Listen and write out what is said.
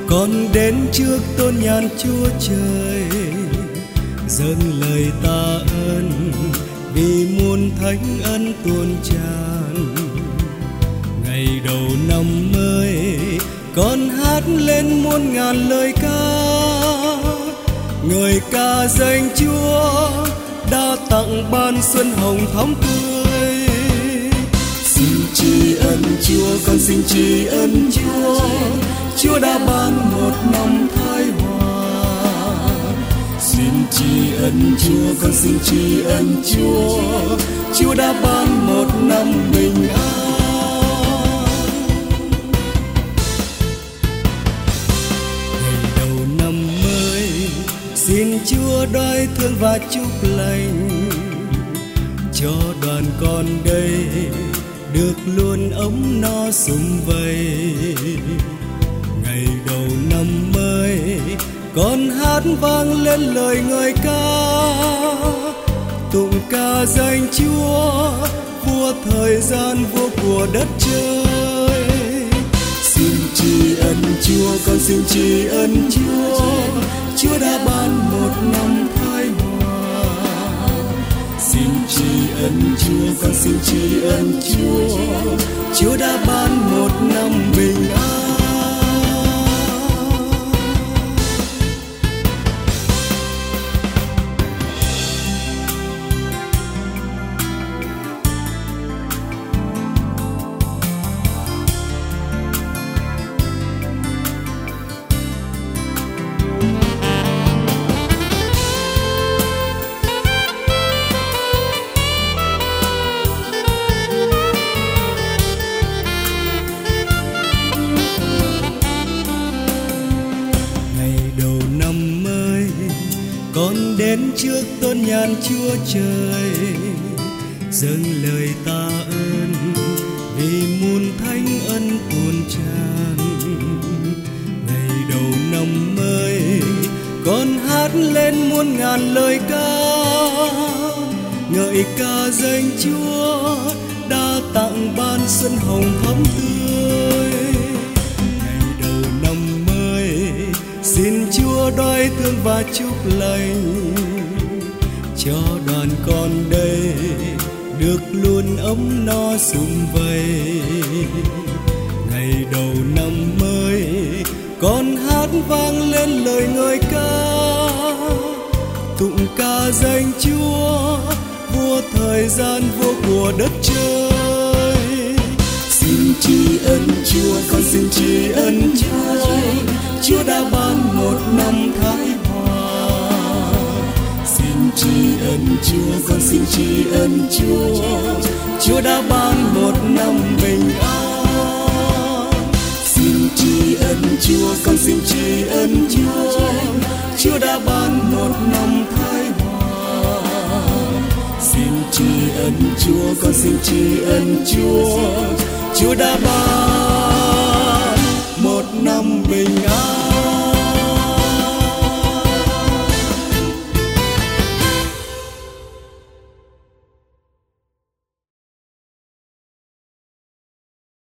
Con đến trước tôn nhan Chúa Trời, dâng lời tạ ơn vì muôn thánh ân tuôn tràn. Ngày đầu năm mới, con hát lên muôn ngàn lời ca, ngợi ca danh Chúa đã tặng ban xuân hồng thắm tươi. Xin tri ân Chúa, con xin tri ân Chúa, Chúa đã ban một năm thái hòa. Xin tri ân Chúa, con xin tri ân Chúa, Chúa đã ban một năm bình an. Ngày đầu năm mới, xin Chúa đoái thương và chúc lành cho đoàn con đây được luôn ấm no sum vầy. Ngày đầu năm mới, con hát vang lên lời ngợi ca, tụng ca danh Chúa, vua thời gian, vua của đất trời. Xin tri ân Chúa, con xin tri ân Chúa, Chúa đã ban một năm thái hòa. Xin tri ân Chúa, con xin tri ân Chúa, Chúa đã ban một năm bình an. Con đến trước tôn nhan Chúa Trời, dâng lời tạ ơn vì muôn thánh ân tuôn tràn. Ngày đầu năm mới, con hát lên muôn ngàn lời ca, ngợi ca danh Chúa đã tặng ban xuân hồng thắm tươi. Ngày đầu năm mới, xin Chúa đoái thương và chúc lành cho đoàn con đây được luôn ấm no sum vầy. Ngày đầu năm mới, con hát vang lên lời ngợi ca, tụng ca danh Chúa, vua thời gian, vua của đất trời. Xin tri ân Chúa, con xin tri ân Chúa, Chúa đã ban một năm thái hòa. Xin tri ân Chúa, con xin tri ân Chúa, Chúa đã ban một năm bình an. Xin tri ân Chúa, con xin tri ân Chúa, Chúa đã ban một năm thái hòa. Xin tri ân Chúa, con xin tri ân Chúa, Chúa đã ban một năm bình an.